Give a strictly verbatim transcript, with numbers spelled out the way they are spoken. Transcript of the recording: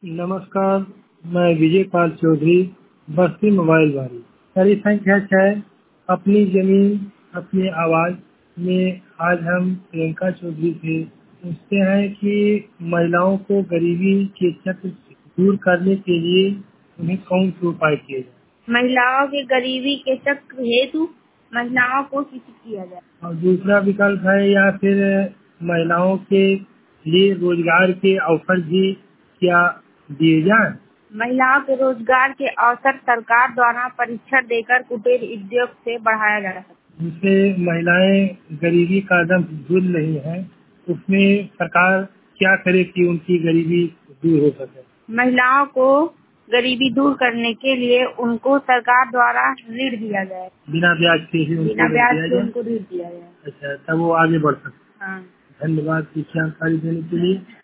नमस्कार, मैं विजय पाल चौधरी, बस्ती मोबाइल वाली। कड़ी संख्या छह, अपनी जमीन अपनी आवाज में आज हम प्रियंका चौधरी से पूछते हैं कि महिलाओं को गरीबी के चक्र से दूर करने के लिए उन्हें कौन से उपाय किए जाए। महिलाओं के गरीबी के चक्र हेतु महिलाओं को शिक्षित किया जाए। और दूसरा विकल्प है या फिर महिलाओं के लिए रोजगार के अवसर भी क्या दिए जाए। महिलाओं के रोजगार के अवसर सरकार द्वारा परीक्षण देकर कुटीर उद्योग से बढ़ाया जा सकता है। जिससे महिलाएं गरीबी का दम दूर नहीं है, उसमें सरकार क्या करे कि उनकी गरीबी दूर हो सके। महिलाओं को गरीबी दूर करने के लिए उनको सरकार द्वारा ऋण दिया जाए, बिना ब्याज के ही उनको बिना ब्याज दिया के जाए। उनको ऋण दिया जाए। अच्छा, तब वो आगे बढ़ सकते। हाँ। धन्यवाद जानकारी देने के लिए।